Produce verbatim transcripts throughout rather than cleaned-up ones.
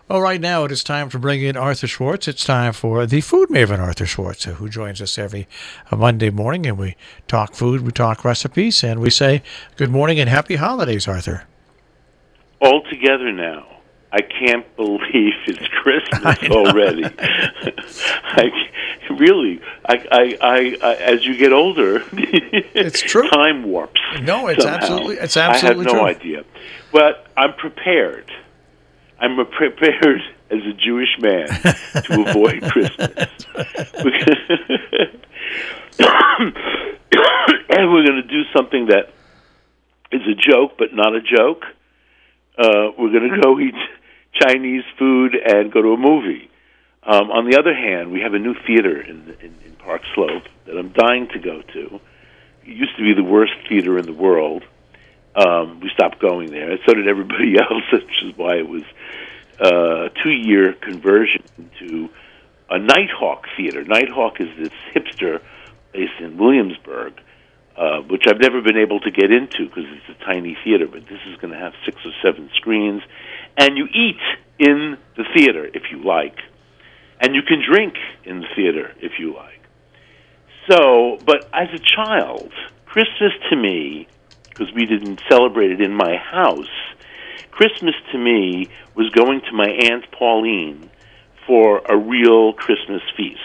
Well, right now it is time to bring in Arthur Schwartz. It's time for the food maven, Arthur Schwartz, who joins us every uh, Monday morning, and we talk food, we talk recipes, and we say good morning and happy holidays, Arthur. All together now. I can't believe it's Christmas already. I, really, I, I, I, I, as you get older, it's true. Time warps. No, it's somehow. absolutely, it's absolutely true. I have no true. idea, but I'm prepared. I'm prepared as a Jewish man to avoid Christmas. And we're going to do something that is a joke, but not a joke. Uh, we're going to go eat Chinese food and go to a movie. Um, on the other hand, we have a new theater in, in, in Park Slope that I'm dying to go to. It used to be the worst theater in the world. Um, we stopped going there. So did everybody else, which is why it was uh, a two-year conversion to a Nighthawk theater. Nighthawk is this hipster place in Williamsburg, uh, which I've never been able to get into because it's a tiny theater, but this is going to have six or seven screens. And you eat in the theater if you like. And you can drink in the theater if you like. So, but as a child, Christmas to me, because we didn't celebrate it in my house, Christmas to me was going to my Aunt Pauline for a real Christmas feast.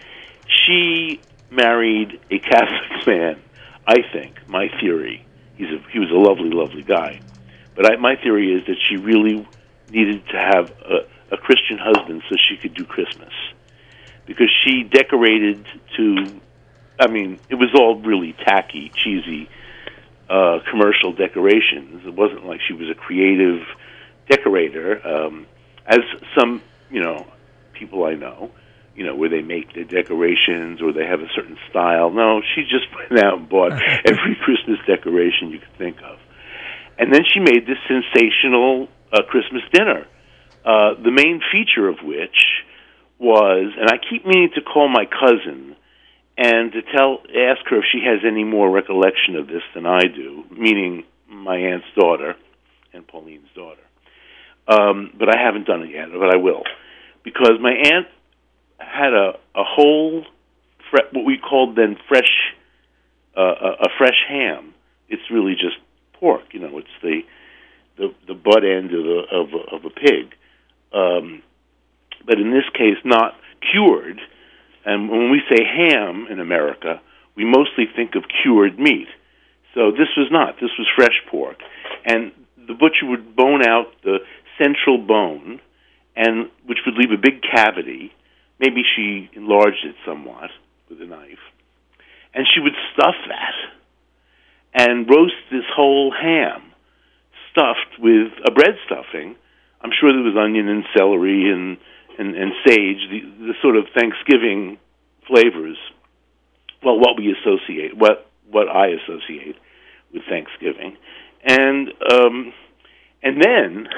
She married a Catholic man, I think, my theory. He's a, he was a lovely, lovely guy. But I, my theory is that she really needed to have a, a Christian husband so she could do Christmas. Because she decorated to, I mean, it was all really tacky, cheesy, uh, commercial decorations. It wasn't like she was a creative decorator, um, as some, you know, people I know, you know, where they make their decorations or they have a certain style. No, she just went out and bought every Christmas decoration you could think of. And then she made this sensational uh, Christmas dinner, uh, the main feature of which was, and I keep meaning to call my cousin and to tell, ask her if she has any more recollection of this than I do, meaning my aunt's daughter and Pauline's daughter. Um, but I haven't done it yet, but I will. Because my aunt had a, a whole, fre- what we called then fresh, uh, a, a fresh ham. It's really just pork, you know, it's the the, the butt end of, the, of, a, of a pig. Um, but in this case, not cured. And when we say ham in America, we mostly think of cured meat. So this was not. This was fresh pork. And the butcher would bone out the central bone, and which would leave a big cavity. Maybe she enlarged it somewhat with a knife. And she would stuff that and roast this whole ham stuffed with a bread stuffing. I'm sure there was onion and celery and, and, and sage, the, the sort of Thanksgiving flavors. Well, what we associate, what what I associate with Thanksgiving. And um, and then,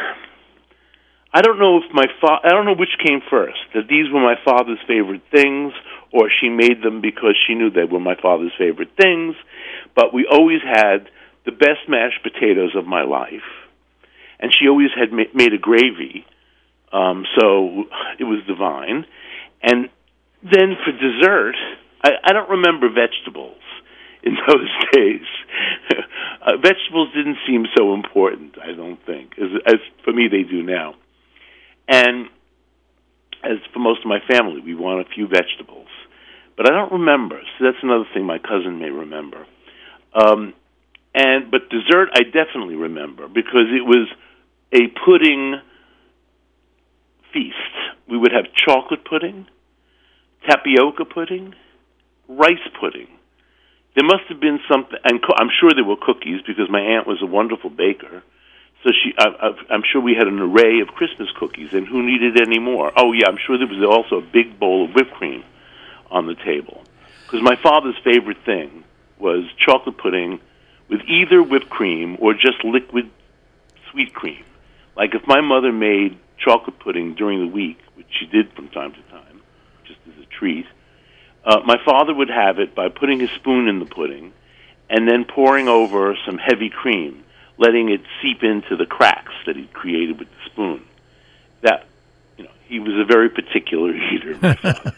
I don't know if my fa- I don't know which came first, that these were my father's favorite things, or she made them because she knew they were my father's favorite things, but we always had the best mashed potatoes of my life, and she always had ma- made a gravy, um, so it was divine. And then for dessert, I, I don't remember vegetables in those days. uh, vegetables didn't seem so important, I don't think, as, as for me they do now. And as for most of my family, we want a few vegetables. But I don't remember, so that's another thing my cousin may remember. Um, and but dessert I definitely remember, because it was a pudding feast. We would have chocolate pudding, tapioca pudding, rice pudding. There must have been something, and co- I'm sure there were cookies, because my aunt was a wonderful baker. So she, I, I, I'm sure we had an array of Christmas cookies, and who needed any more? Oh, yeah, I'm sure there was also a big bowl of whipped cream on the table. Because my father's favorite thing was chocolate pudding with either whipped cream or just liquid sweet cream. Like if my mother made chocolate pudding during the week, which she did from time to time, just as a treat, uh, my father would have it by putting his spoon in the pudding and then pouring over some heavy cream, letting it seep into the cracks that he'd created with the spoon. That He was a very particular eater, my father.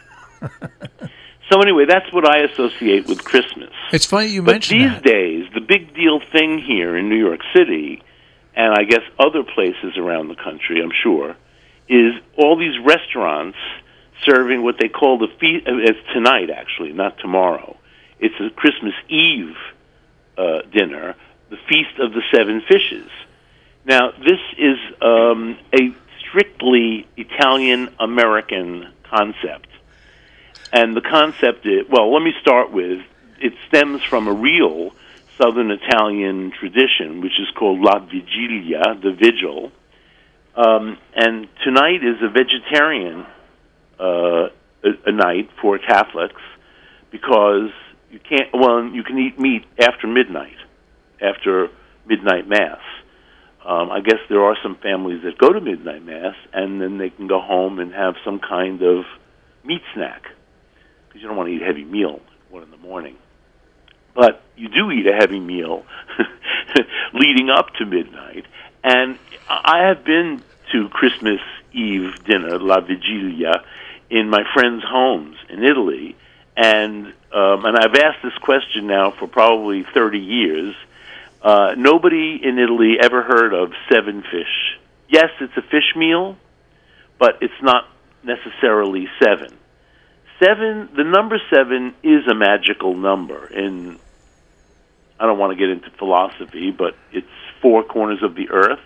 So anyway, that's what I associate with Christmas. It's funny you but mentioned these that. days, the big deal thing here in New York City, and I guess other places around the country, I'm sure, is all these restaurants serving what they call the feast. It's tonight, actually, not tomorrow. It's a Christmas Eve uh, dinner, the Feast of the Seven Fishes. Now, this is um, a strictly Italian-American concept. And the concept is, well, let me start with, it stems from a real Southern Italian tradition, which is called La Vigilia, the Vigil. Um, and tonight is a vegetarian uh, a, a night for Catholics because you can't, well, you can eat meat after midnight, after midnight Mass. Um, I guess there are some families that go to midnight Mass, and then they can go home and have some kind of meat snack, because you don't want to eat a heavy meal at one in the morning. But you do eat a heavy meal leading up to midnight. And I have been to Christmas Eve dinner, La Vigilia, in my friends' homes in Italy. And um, and I've asked this question now for probably thirty years. Uh, nobody in Italy ever heard of seven fish. Yes, it's a fish meal, but it's not necessarily seven. Seven, the number seven is a magical number. In, I don't want to get into philosophy, but it's four corners of the earth,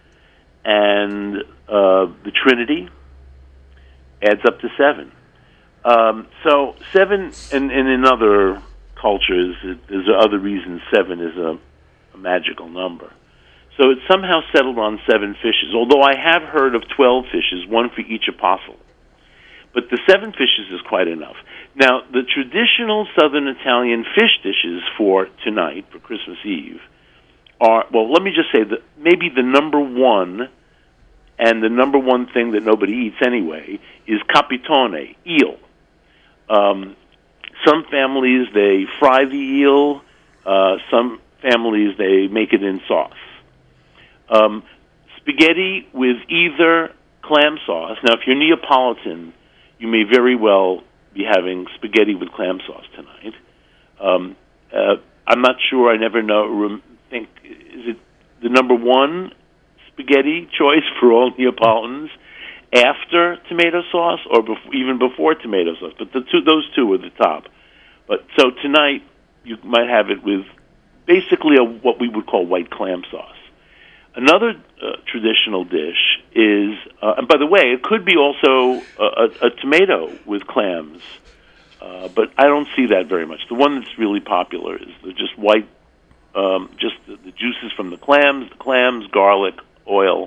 and uh, the Trinity adds up to seven. Um, so seven, and, and in other cultures, it, there's other reasons seven is a, a magical number. So it's somehow settled on seven fishes, although I have heard of twelve fishes, one for each apostle. But the seven fishes is quite enough. Now, the traditional Southern Italian fish dishes for tonight, for Christmas Eve, are, well, let me just say that maybe the number one, and the number one thing that nobody eats anyway, is capitone, eel. Um, some families, they fry the eel. Uh, some families, they make it in sauce. Um, spaghetti with either clam sauce. Now, if you're Neapolitan, you may very well be having spaghetti with clam sauce tonight. Um, uh, I'm not sure. I never know. Rem- think is it the number one spaghetti choice for all Neapolitans after tomato sauce, or bef- even before tomato sauce? But the two, those two are the top. But so tonight you might have it with basically a, what we would call white clam sauce. Another uh, traditional dish is, uh, and by the way, it could be also a, a, a tomato with clams, uh, but I don't see that very much. The one that's really popular is the just white, um, just the, the juices from the clams, the clams, garlic, oil.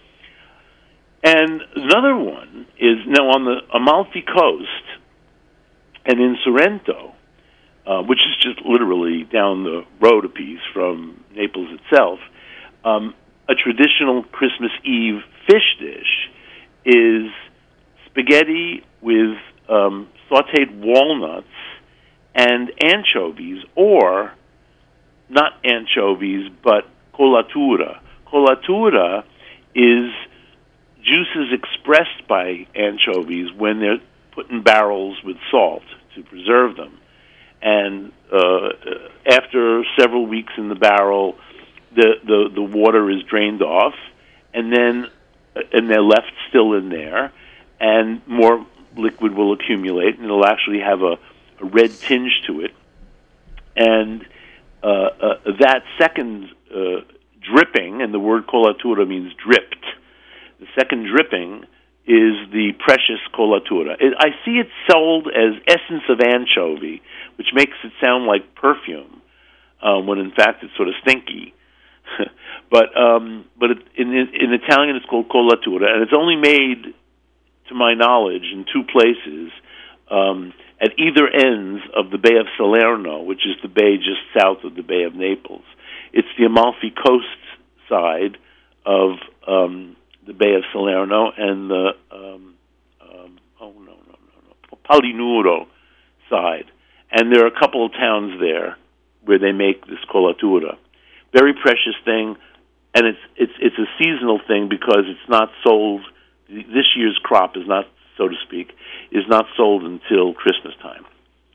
And another one is, now on the Amalfi Coast and in Sorrento, uh, which is just literally down the road a piece from Naples itself, um, a traditional Christmas Eve fish dish is spaghetti with um, sautéed walnuts and anchovies, or not anchovies, but colatura. Colatura is juices expressed by anchovies when they're put in barrels with salt to preserve them. And uh, after several weeks in the barrel, the, the, the water is drained off, and then and they're left still in there, and more liquid will accumulate, and it'll actually have a, a red tinge to it. And uh, uh, that second uh, dripping, and the word colatura means dripped, the second dripping is the precious colatura. It, I see it sold as essence of anchovy, which makes it sound like perfume, um, when in fact it's sort of stinky. but um, but it, in, in Italian it's called colatura, and it's only made, to my knowledge, in two places, um, at either ends of the Bay of Salerno, which is the bay just south of the Bay of Naples. It's the Amalfi Coast side of um, the Bay of Salerno, and the um, um, oh no no no no Palinuro side, and there are a couple of towns there where they make this colatura. Very precious thing, and it's it's it's a seasonal thing because it's not sold this year's crop is not, so to speak, is not sold until Christmas time.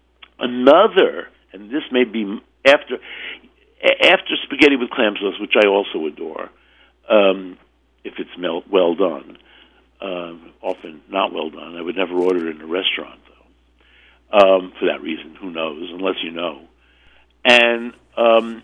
Another, and this may be after after spaghetti with clam sauce, which I also adore, um, if it's mel- well done. Uh, often not well done. I would never order it in a restaurant, though. Um, for that reason, who knows, unless you know. And, um,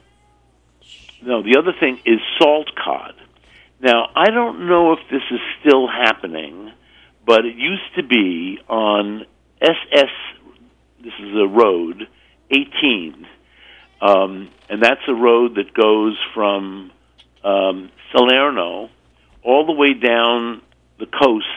no, the other thing is salt cod. Now, I don't know if this is still happening, but it used to be on S S, this is a road, eighteen, um, and that's a road that goes from um, Salerno all the way down the coast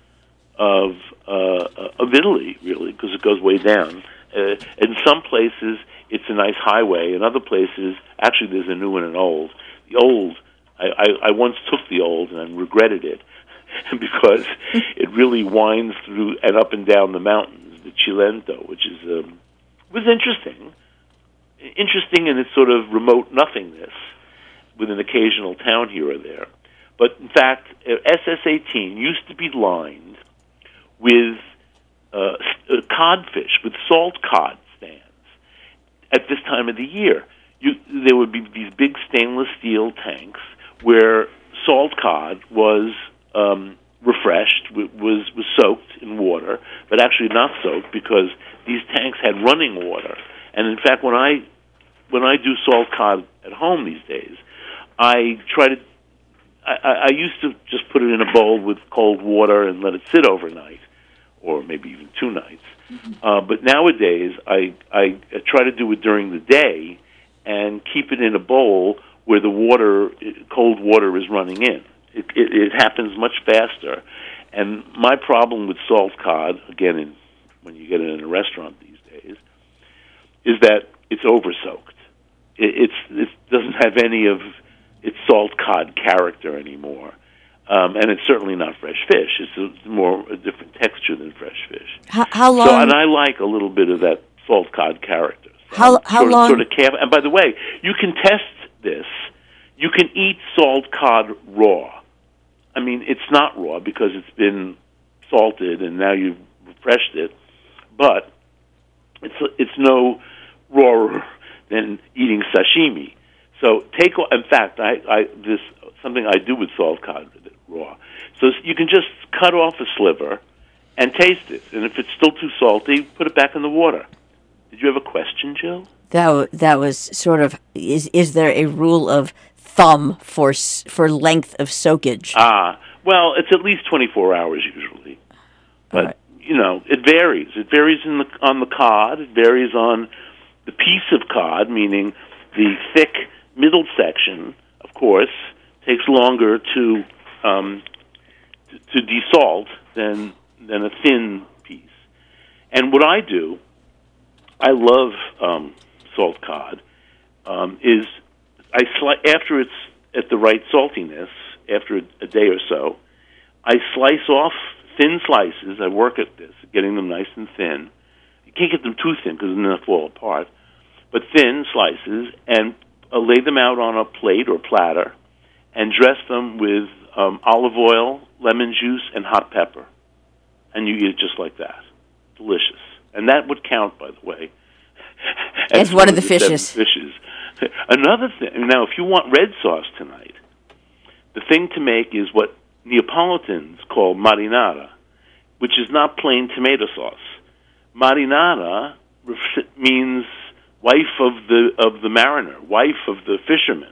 of uh, of Italy, really, because it goes way down. Uh, in some places, it's a nice highway. In other places, actually, there's a new and an old. The old, I, I, I once took the old and I regretted it because it really winds through and up and down the mountains, the Cilento, which is um, was interesting. Interesting in its sort of remote nothingness with an occasional town here or there. But, in fact, S S eighteen used to be lined with uh, codfish, with salt cod stands at this time of the year. You, there would be these big stainless steel tanks where salt cod was um, refreshed, was, was soaked in water, but actually not soaked because these tanks had running water. And, in fact, when I, when I do salt cod at home these days, I try to I, I used to just put it in a bowl with cold water and let it sit overnight, or maybe even two nights. Mm-hmm. Uh, but nowadays, I, I try to do it during the day and keep it in a bowl where the water, cold water, is running in. It, it, it happens much faster. And my problem with salt cod, again, in, when you get it in a restaurant these days, is that it's over-soaked. It, it's, it doesn't have any of its salt cod character anymore, um, and it's certainly not fresh fish. It's a, more a different texture than fresh fish. How, how long? So, and I like a little bit of that salt cod character. So how how sort long? Of, sort of camp. And by the way, you can test this. You can eat salt cod raw. I mean, it's not raw because it's been salted and now you've refreshed it, but it's it's no rawer than eating sashimi. So take, in fact, I, I this something I do with salt cod raw. So you can just cut off a sliver and taste it, and if it's still too salty, put it back in the water. Did you have a question, Jill? That that was sort of is is there a rule of thumb for for length of soakage? Ah, well, it's at least twenty-four hours usually, but right. you know it varies. It varies in the on the cod. It varies on the piece of cod, meaning the thick middle section, of course, takes longer to um, to, to desalt than than a thin piece. And what I do, I love um, salt cod. Um, is I sli- after it's at the right saltiness, after a, a day or so, I slice off thin slices. I work at this, getting them nice and thin. You can't get them too thin because then they'll fall apart. But thin slices, and Uh, lay them out on a plate or platter and dress them with um, olive oil, lemon juice, and hot pepper. And you eat it just like that. Delicious. And that would count, by the way. As one of the fishes. fishes. Another thing, now, if you want red sauce tonight, the thing to make is what Neapolitans call marinara, which is not plain tomato sauce. Marinara means wife of the of the mariner, wife of the fisherman.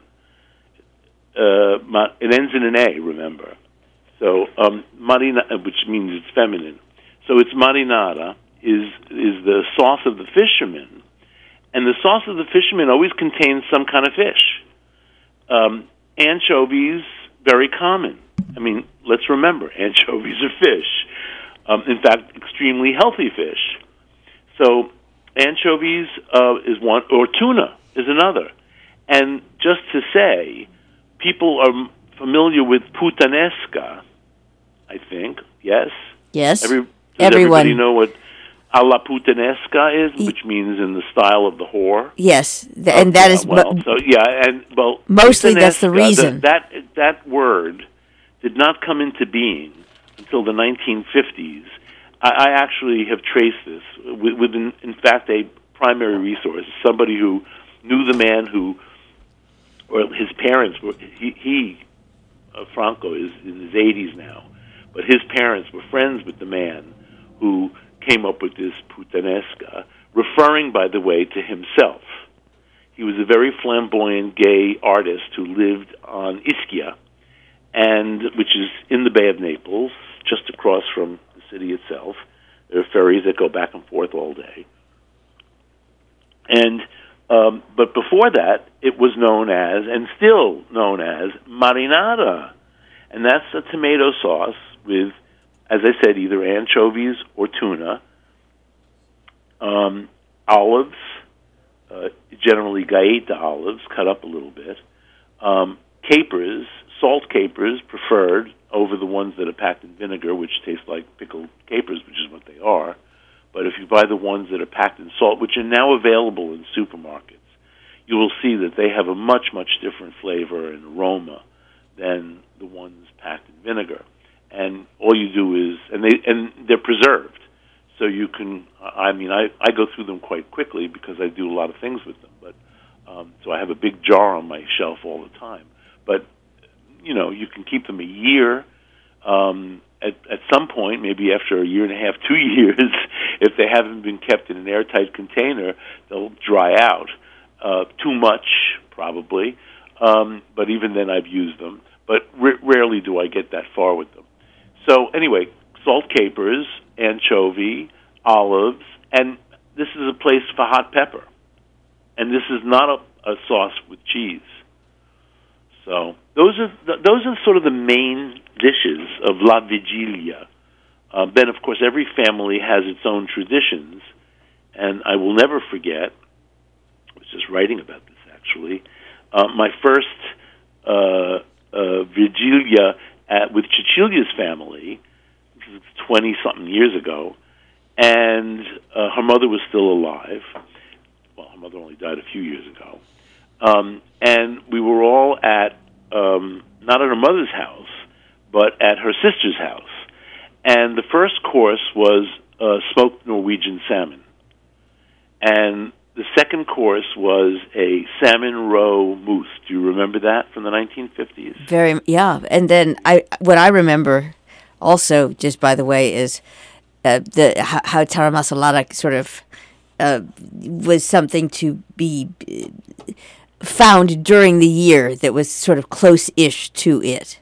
Uh, it ends in an A, remember. So um, marina, which means it's feminine. So it's marinara is is the sauce of the fisherman, and the sauce of the fisherman always contains some kind of fish. Um, anchovies, very common. I mean, let's remember, anchovies are fish. Um, in fact, extremely healthy fish. So anchovies uh, is one, or tuna is another. And just to say, people are familiar with puttanesca, I think, yes? Yes, Every, does everyone. everybody know what alla puttanesca is, which means in the style of the whore? Yes, th- and that uh, is... Well, so, yeah, and, well... Mostly that's the reason. The, that, that word did not come into being until the nineteen fifties. I, I actually have traced this with, with in, in fact, a primary resource, somebody who knew the man who, or his parents were, he, he uh, Franco is in his eighties now, but his parents were friends with the man who came up with this puttanesca, referring, by the way, to himself. He was a very flamboyant gay artist who lived on Ischia, and which is in the Bay of Naples, just across from the city itself. There are ferries that go back and forth all day. And um, but before that, it was known as, and still known as, marinara. And that's a tomato sauce with, as I said, either anchovies or tuna, um, olives, uh, generally gaeta olives, cut up a little bit, um, capers, salt capers preferred over the ones that are packed in vinegar, which taste like pickled capers, which is what they are. But if you buy the ones that are packed in salt, which are now available in supermarkets, you will see that they have a much, much different flavor and aroma than the ones packed in vinegar. And all you do is, and they and they're preserved, so you can. I mean, I, I go through them quite quickly because I do a lot of things with them. But um, so I have a big jar on my shelf all the time. But you know, you can keep them a year. Um, at at some point, maybe after a year and a half, two years, if they haven't been kept in an airtight container, they'll dry out. Uh, too much, probably. Um, but even then, I've used them. But r- rarely do I get that far with them. So anyway, salt capers, anchovy, olives, and this is a place for hot pepper. And this is not a, a sauce with cheese. So those are the, those are sort of the main dishes of La Vigilia. Uh, then, of course, every family has its own traditions, and I will never forget. I was just writing about this actually. Uh, my first uh, uh, Vigilia at, with Cecilia's family, twenty-something years ago, and uh, her mother was still alive. Well, her mother only died a few years ago. Um, and we were all at, um, not at her mother's house, but at her sister's house. And the first course was uh, smoked Norwegian salmon. And the second course was a salmon roe mousse. Do you remember that from the nineteen fifties? Very, yeah. And then I, what I remember also, just by the way, is uh, the how, how Tara Masalata sort of uh, was something to be found during the year that was sort of close-ish to it.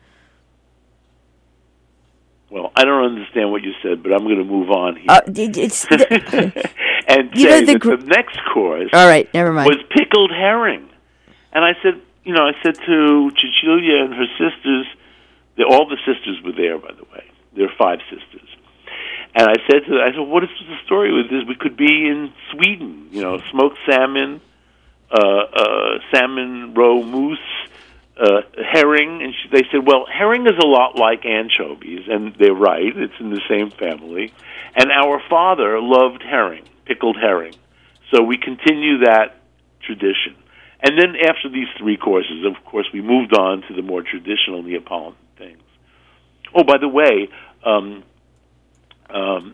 Well, I don't understand what you said, but I'm going to move on here. Uh, it's the, and you say know, the, that gr- the next course all right, never mind. was pickled herring. And I said, you know, I said to Cecilia and her sisters, they, all the sisters were there, by the way. There are five sisters. And I said to them, I said, what is the story with this? We could be in Sweden, you know, smoked salmon, uh, uh, salmon roe mousse, uh, herring. And she, they said, well, herring is a lot like anchovies. And they're right. It's in the same family. And our father loved herring, pickled herring. So we continue that tradition. And then after these three courses, of course, we moved on to the more traditional Neapolitan things. Oh, by the way, um, um,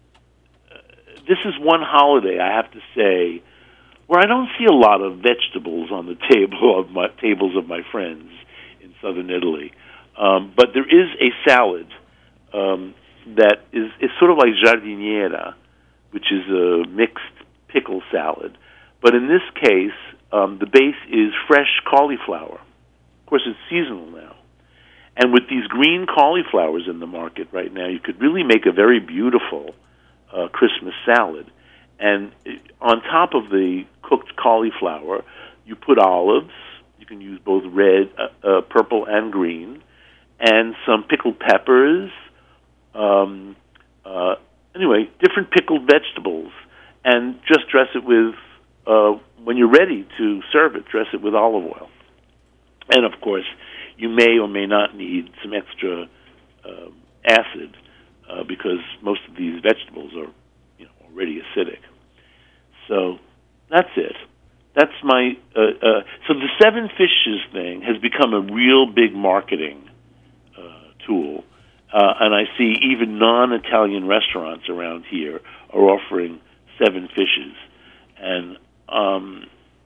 this is one holiday, I have to say, where I don't see a lot of vegetables on the table of my tables of my friends in southern Italy. Um, but there is a salad um, that is, is sort of like giardiniera, which is a mixed pickle salad. But in this case, um, the base is fresh cauliflower. Of course, it's seasonal now. And with these green cauliflowers in the market right now, you could really make a very beautiful uh, Christmas salad. And on top of the cooked cauliflower, you put olives. You can use both red, uh, uh, purple, and green, and some pickled peppers. Um, uh, anyway, different pickled vegetables, and just dress it with, uh, when you're ready to serve it, dress it with olive oil. And, of course, you may or may not need some extra uh, acid uh, because most of these vegetables are, you know, already acidic. So that's it. That's my uh, uh, so the seven fishes thing has become a real big marketing uh, tool, Uh, and I see even non-Italian restaurants around here are offering seven fishes. And um,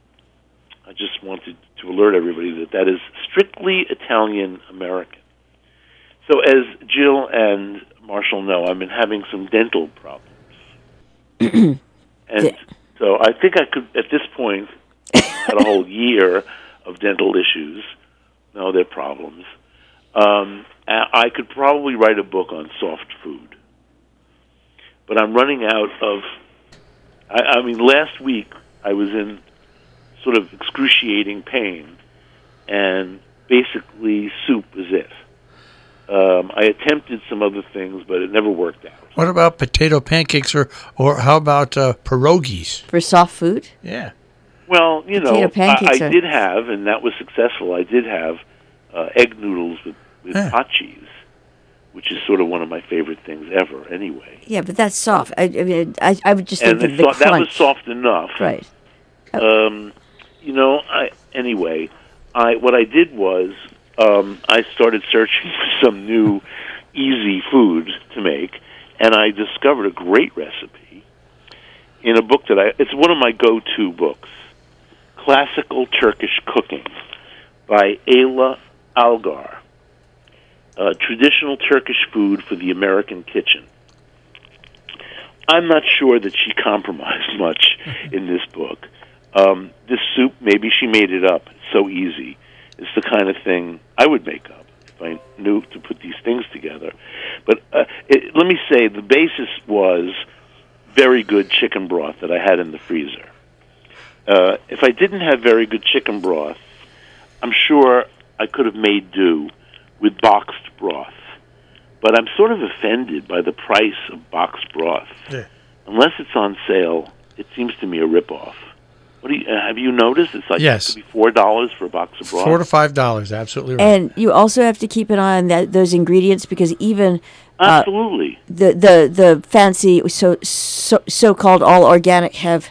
I just wanted to alert everybody that that is strictly Italian-American. So as Jill and Marshall know, I've been having some dental problems. And so I think I could, at this point, had a whole year of dental issues. No, they're problems. Um, I could probably write a book on soft food. But I'm running out of... I, I mean, last week I was in sort of excruciating pain, and basically soup is it. Um, I attempted some other things, but it never worked out. What about potato pancakes, or, or how about uh, pierogies? For soft food? Yeah. Well, you Potato know, pancakes I, I are... did have, and that was successful, I did have uh, egg noodles with, with Yeah. hot cheese, which is sort of one of my favorite things ever anyway. Yeah, but that's soft. I, I mean, I, I would just And think of it's the so- that was crunch. soft enough. Right. Um, you know, I anyway, I what I did was um, I started searching for some new easy food to make, and I discovered a great recipe in a book that I it's one of my go-to books, Classical Turkish Cooking by Ayla Algar. Uh, traditional Turkish food for the American kitchen. I'm not sure that she compromised much in this book. Um, this soup, maybe she made it up. It's so easy. It's the kind of thing I would make up if I knew to put these things together. But uh, it, let me say, the basis was very good chicken broth that I had in the freezer. Uh, if I didn't have very good chicken broth, I'm sure I could have made do with boxed broth. But I'm sort of offended by the price of boxed broth. Yeah. Unless it's on sale, it seems to me a ripoff. What do you, uh, have you noticed? It's like Yes. it could be four dollars for a box of broth. Four to five dollars, absolutely right. And you also have to keep an eye on that those ingredients, because even uh, Absolutely. the, the the fancy so so so called all organic have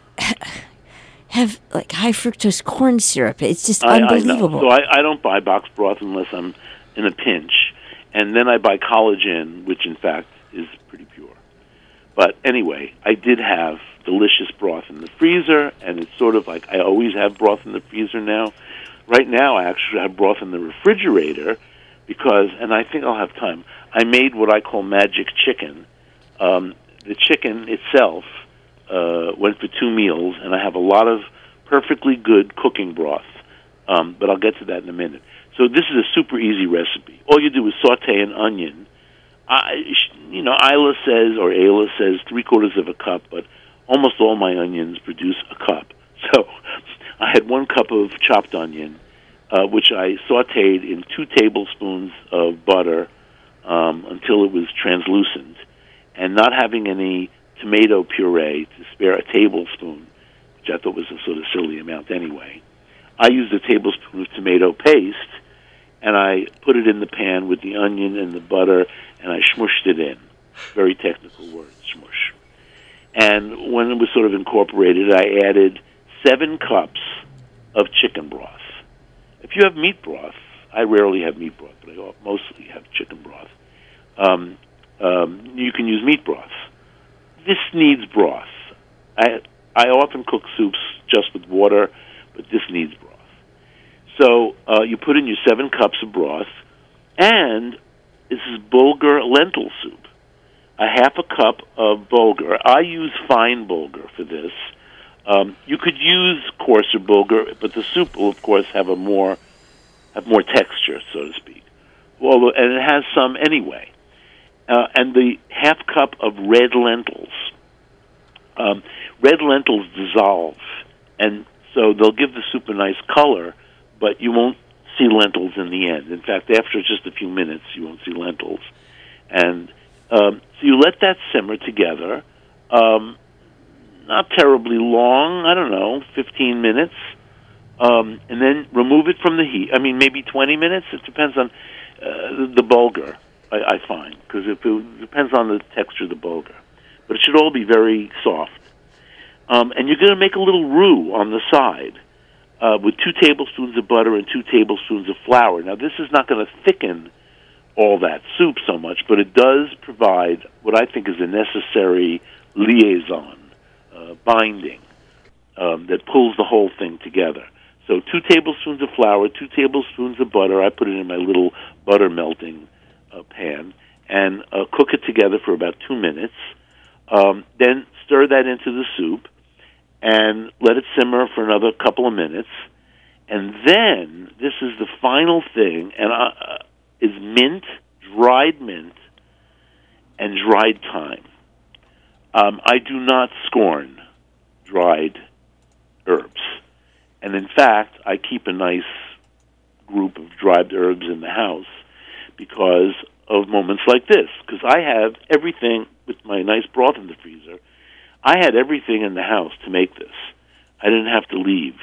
have like high fructose corn syrup. It's just I, unbelievable. I know. So I, I don't buy boxed broth unless I'm in a pinch, and then I buy collagen, which in fact is pretty pure. But anyway, I did have delicious broth in the freezer, and it's sort of like I always have broth in the freezer now. Right now, I actually have broth in the refrigerator because, and I think I'll have time, I made what I call magic chicken. Um, the chicken itself uh, went for two meals, and I have a lot of perfectly good cooking broth, um, but I'll get to that in a minute. So this is a super easy recipe. All you do is saute an onion. I, you know, Isla says, or Ayla says, three quarters of a cup, but almost all my onions produce a cup. So I had one cup of chopped onion, uh, which I sauteed in two tablespoons of butter um, until it was translucent, and not having any tomato puree to spare a tablespoon, which I thought was a sort of silly amount anyway. I used a tablespoon of tomato paste, and I put it in the pan with the onion and the butter, and I smushed it in. Very technical word, smush. And when it was sort of incorporated, I added seven cups of chicken broth. If you have meat broth, I rarely have meat broth, but I mostly have chicken broth. Um, um, you can use meat broth. This needs broth. I I often cook soups just with water, but this needs broth. So uh, you put in your seven cups of broth, and this is bulgur lentil soup. A half a cup of bulgur. I use fine bulgur for this. Um, you could use coarser bulgur, but the soup will, of course, have a more have more texture, so to speak. Well, and it has some anyway. Uh, and the half cup of red lentils. Um, red lentils dissolve, and so they'll give the soup a nice color, but you won't see lentils in the end. In fact, after just a few minutes, you won't see lentils. And um, so you let that simmer together, um, not terribly long, I don't know, fifteen minutes, um, and then remove it from the heat. I mean, maybe twenty minutes. It depends on uh, the bulgur, I, I find, because it, it depends on the texture of the bulgur. But it should all be very soft. Um, and you're going to make a little roux on the side uh, with two tablespoons of butter and two tablespoons of flour. Now, this is not going to thicken all that soup so much, but it does provide what I think is a necessary liaison, uh, binding, um, that pulls the whole thing together. So two tablespoons of flour, two tablespoons of butter. I put it in my little butter melting uh, pan, and uh, cook it together for about two minutes. Um, then stir that into the soup, and let it simmer for another couple of minutes. And then, this is the final thing, and uh, is mint, dried mint, and dried thyme. Um, I do not scorn dried herbs. And in fact, I keep a nice group of dried herbs in the house because of moments like this. Because I have everything with my nice broth in the freezer. I had everything in the house to make this. I didn't have to leave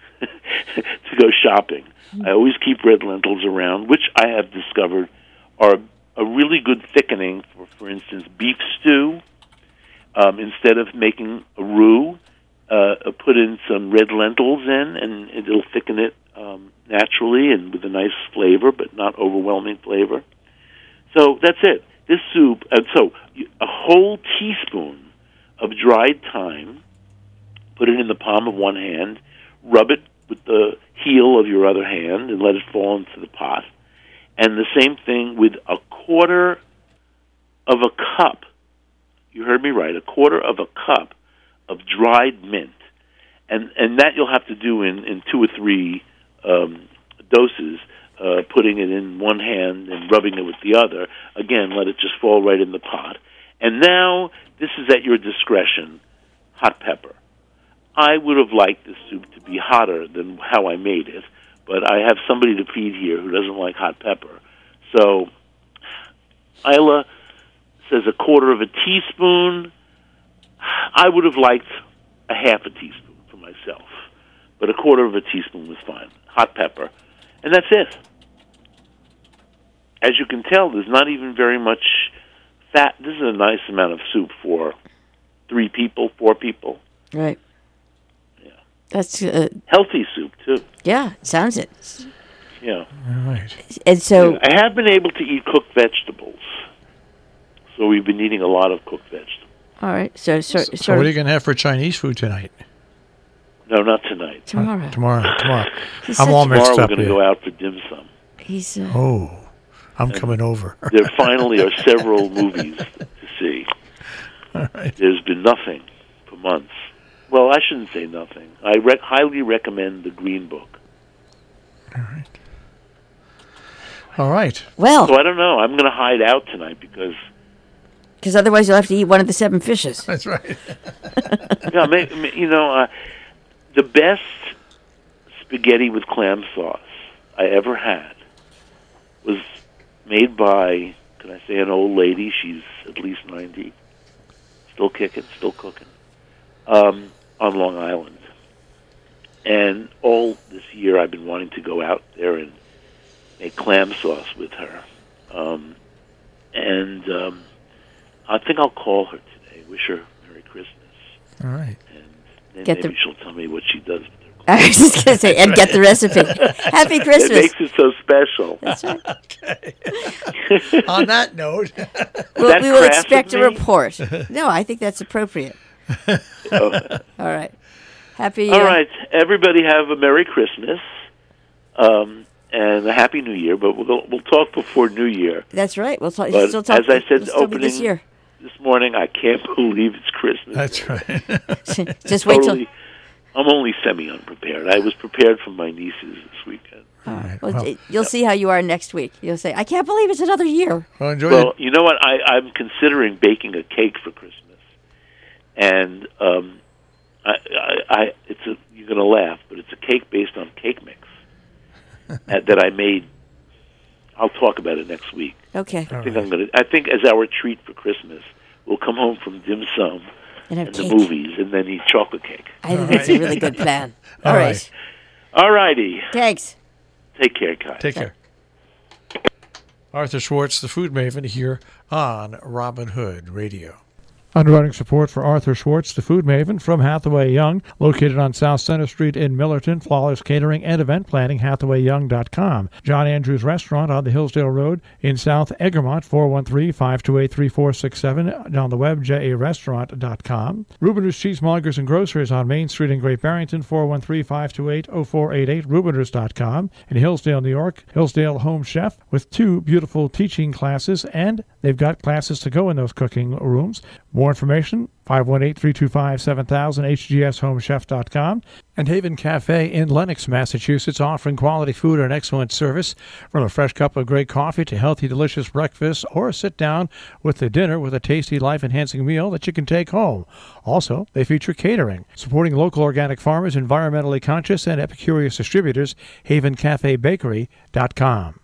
to go shopping. I always keep red lentils around, which I have discovered are a really good thickening for, for instance, beef stew. Um, instead of making a roux, uh, put in some red lentils in, and it'll thicken it um, naturally and with a nice flavor, but not overwhelming flavor. So that's it. This soup, and so a whole teaspoon of dried thyme, put it in the palm of one hand, rub it with the heel of your other hand, and let it fall into the pot. And the same thing with a quarter of a cup. You heard me right, a quarter of a cup of dried mint. And and that you'll have to do in, in two or three um, doses, uh, putting it in one hand and rubbing it with the other. Again, let it just fall right in the pot. And now, this is at your discretion, hot pepper. I would have liked this soup to be hotter than how I made it, but I have somebody to feed here who doesn't like hot pepper. So, Isla says a quarter of a teaspoon. I would have liked a half a teaspoon for myself, but a quarter of a teaspoon was fine. Hot pepper. And that's it. As you can tell, there's not even very much fat. This is a nice amount of soup for three people, four people. Right. Yeah. That's uh, healthy soup, too. Yeah, sounds it. Yeah. All right. And so... Yeah, I have been able to eat cooked vegetables. So we've been eating a lot of cooked vegetables. All right. So, so, So, so what are you going to have for Chinese food tonight? No, not tonight. Tomorrow. Uh, tomorrow. Tomorrow. He's I'm such- all mixed Tomorrow we're up going to here. go out for dim sum. He's... Uh, Oh, I'm coming over. There finally are several movies to see. All right. There's been nothing for months. Well, I shouldn't say nothing. I rec- highly recommend The Green Book. All right. All right. well, So I don't know. I'm going to hide out tonight because, because otherwise you'll have to eat one of the seven fishes. That's right. yeah, may, may, you know, uh, the best spaghetti with clam sauce I ever had was made by, can I say, an old lady. She's at least ninety, still kicking, still cooking, um, on Long Island. And all this year I've been wanting to go out there and make clam sauce with her. Um, and um, I think I'll call her today, wish her Merry Christmas. All right. And then Get the- maybe she'll tell me what she does with her. I was just going to say, and get the recipe. Happy It Christmas. makes it so special. That's right. On that note, Well, that we will crass expect of a me? report. No, I think that's appropriate. Oh. All right. Happy. All uh, right, everybody have a Merry Christmas um, and a Happy New Year. But we'll go, we'll talk before New Year. That's right. We'll talk. But still talk as I said, we'll still be this opening year. this morning, I can't believe it's Christmas. that's right. Just wait till. Totally, I'm only semi-unprepared. I was prepared for my nieces this weekend. All right. Well, Well, it- you'll see how you are next week. You'll say, "I can't believe it's another year." well, enjoy Well, you know what? I, I'm considering baking a cake for Christmas, and um, I, I, I, it's a, you're going to laugh, but it's a cake based on cake mix uh, that I made. I'll talk about it next week. Okay. I think I'm going to. I think as our treat for Christmas, we'll come home from dim sum And have and cake. the movies, and then eat chocolate cake. I think that's a really good plan. All All right. right. All righty. Thanks. Take care, guys. Take care. Arthur Schwartz, the food maven, here on Robin Hood Radio. Underwriting support for Arthur Schwartz, the Food Maven, from Hathaway Young, located on South Center Street in Millerton. Flawless catering and event planning, hathaway young dot com. John Andrews Restaurant on the Hillsdale Road in South Egremont, four one three, five two eight, three four six seven. On the web, j a restaurant dot com. Rubiners Cheesemongers and Grocers on Main Street in Great Barrington, four one three, five two eight, zero four eight eight, rubiners dot com. In Hillsdale, New York, Hillsdale Home Chef with two beautiful teaching classes, and they've got classes to go in those cooking rooms. More information, five one eight, three two five, seven thousand, h g s home chef dot com. And Haven Cafe in Lenox, Massachusetts, offering quality food and excellent service, from a fresh cup of great coffee to healthy, delicious breakfast, or sit down with the dinner with a tasty, life-enhancing meal that you can take home. Also, they feature catering, supporting local organic farmers, environmentally conscious, and epicurious distributors. haven cafe bakery dot com.